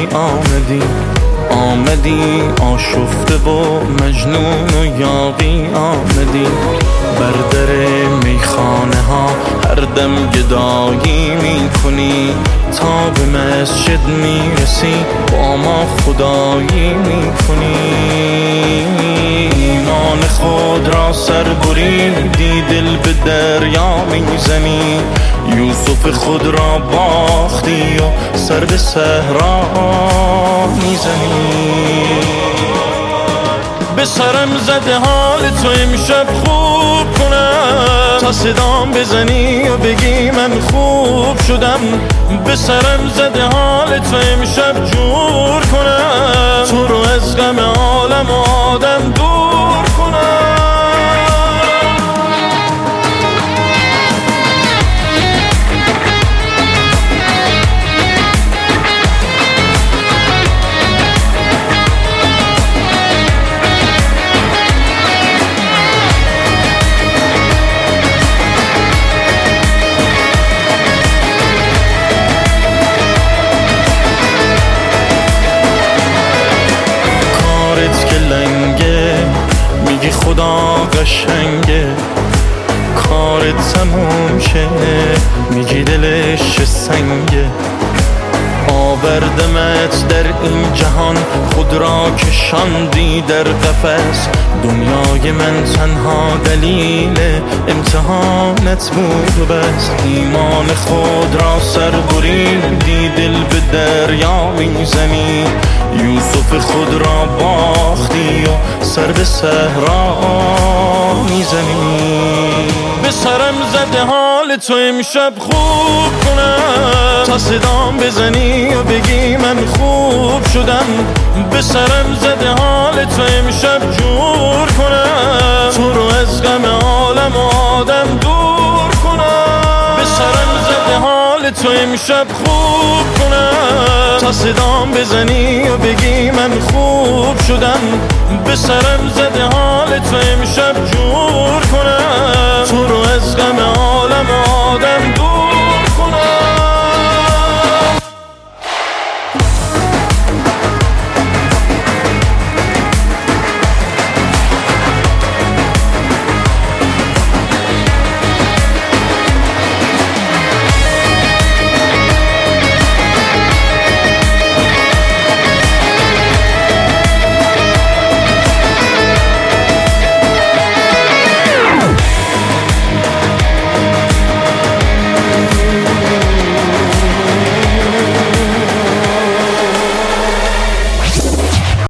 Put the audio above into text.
آمدی آشفته و مجنون و یاغی آمدی، بر در میخانه ها هر دم گدایی میکنی، تا به مسجد میرسی با ما خدایی میکنی. ایمان خود را سر بریدی، دل به دریا میزنی، یوسف خود را باختی و سر به صحرا میزنی. به سرم زده حال تو امشب خوب کنم، تا صدام بزنی و بگی من خوب شدم. به سرم زده حال تو امشب جور کنم، تو رو از غم عالم و آدم دور کنم. میگی خدا قشنگه، کارت تموم شه، میگی دلش سنگه. آوردمت در این جهان، خود را کشاندی در قفس، دنیای من تنها دلیل امتحانت بود و بس. ایمان خود را سر بریدی، دل به دریا میزنی، یوسف خود را باختی و سر به صحرا میزنی. به سرم زده حال تو امشب خوب کنم، تا صدام بزنی و بگی من خوب شدم. به سرم زده حال تو امشب جور کنم، تو رو از غم عالم و آدم دور کنم. به سرم زده حال تو امشب خوب کنم، تا صدام بزنی و بگی من خوب شدم. به سرم زده حال تو امشب جور کنم، تو رو از غم عالم و آدم دور